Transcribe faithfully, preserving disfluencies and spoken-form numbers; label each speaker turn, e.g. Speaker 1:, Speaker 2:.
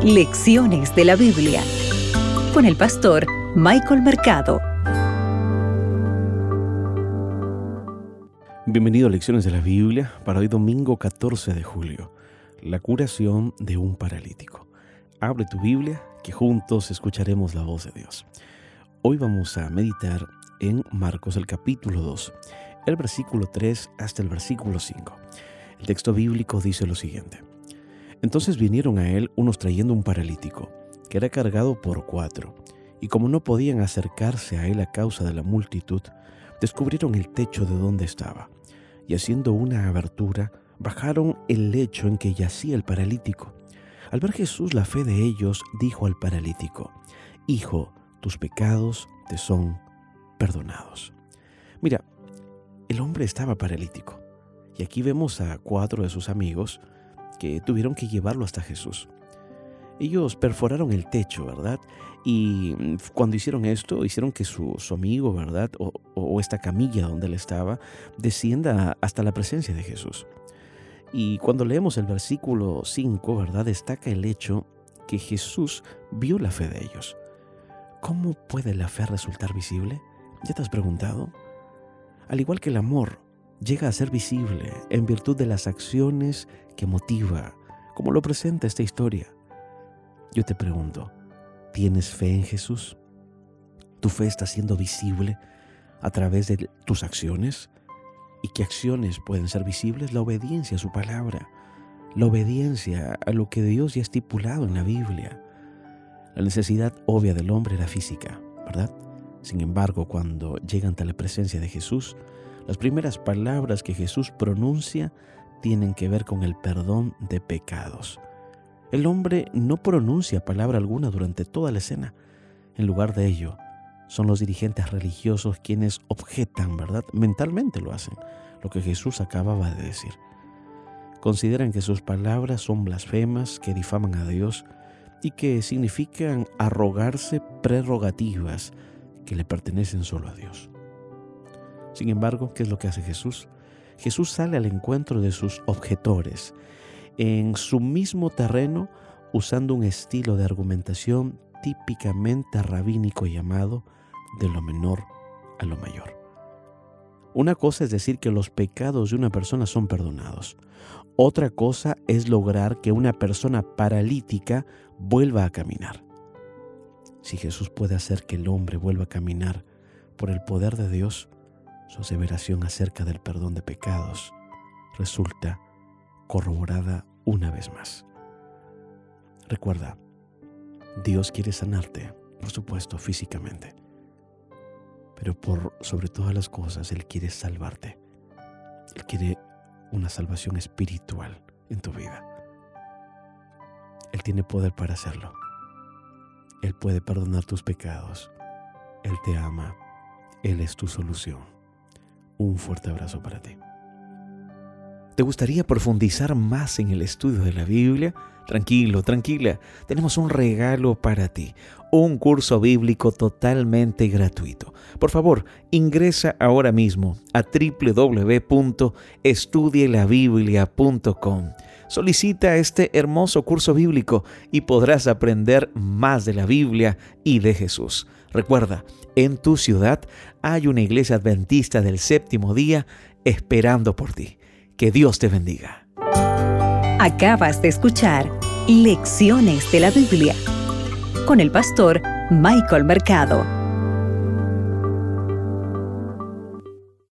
Speaker 1: Lecciones de la Biblia con el pastor Michael Mercado.
Speaker 2: Bienvenido a Lecciones de la Biblia para hoy domingo catorce de julio, la curación de un paralítico. Abre tu Biblia que juntos escucharemos la voz de Dios. Hoy vamos a meditar en Marcos el capítulo dos, el versículo tres hasta el versículo cinco. El texto bíblico dice lo siguiente: Entonces vinieron a él unos trayendo un paralítico, que era cargado por cuatro, y como no podían acercarse a él a causa de la multitud, descubrieron el techo de donde estaba, y haciendo una abertura, bajaron el lecho en que yacía el paralítico. Al ver Jesús la fe de ellos, dijo al paralítico: Hijo, tus pecados te son perdonados. Mira, el hombre estaba paralítico, y aquí vemos a cuatro de sus amigos que tuvieron que llevarlo hasta Jesús. Ellos perforaron el techo, ¿verdad? Y cuando hicieron esto, hicieron que su, su amigo, ¿verdad? O, o esta camilla donde él estaba, descienda hasta la presencia de Jesús. Y cuando leemos el versículo cinco, ¿verdad? Destaca el hecho que Jesús vio la fe de ellos. ¿Cómo puede la fe resultar visible? ¿Ya te has preguntado? Al igual que el amor, llega a ser visible en virtud de las acciones que motiva, como lo presenta esta historia. Yo te pregunto, ¿tienes fe en Jesús? ¿Tu fe está siendo visible a través de tus acciones? ¿Y qué acciones pueden ser visibles? La obediencia a su palabra, la obediencia a lo que Dios ya ha estipulado en la Biblia. La necesidad obvia del hombre era física, ¿verdad? Sin embargo, cuando llega ante la presencia de Jesús, las primeras palabras que Jesús pronuncia tienen que ver con el perdón de pecados. El hombre no pronuncia palabra alguna durante toda la escena. En lugar de ello, son los dirigentes religiosos quienes objetan, ¿verdad? Mentalmente lo hacen, lo que Jesús acababa de decir. Consideran que sus palabras son blasfemas, que difaman a Dios y que significan arrogarse prerrogativas que le pertenecen solo a Dios. Sin embargo, ¿qué es lo que hace Jesús? Jesús sale al encuentro de sus objetores en su mismo terreno, usando un estilo de argumentación típicamente rabínico llamado de lo menor a lo mayor. Una cosa es decir que los pecados de una persona son perdonados. Otra cosa es lograr que una persona paralítica vuelva a caminar. Si Jesús puede hacer que el hombre vuelva a caminar por el poder de Dios, su aseveración acerca del perdón de pecados resulta corroborada una vez más. Recuerda, Dios quiere sanarte, por supuesto, físicamente, pero por sobre todas las cosas, Él quiere salvarte. Él quiere una salvación espiritual en tu vida. Él tiene poder para hacerlo. Él puede perdonar tus pecados. Él te ama. Él es tu solución. Un fuerte abrazo para ti. ¿Te gustaría profundizar más en el estudio de la Biblia? Tranquilo, tranquila. Tenemos un regalo para ti. Un curso bíblico totalmente gratuito. Por favor, ingresa ahora mismo a doble u doble u doble u punto estudie la biblia punto com. Solicita este hermoso curso bíblico y podrás aprender más de la Biblia y de Jesús. Recuerda, en tu ciudad hay una iglesia adventista del séptimo día esperando por ti. Que Dios te bendiga.
Speaker 1: Acabas de escuchar Lecciones de la Biblia con el pastor Michael Mercado.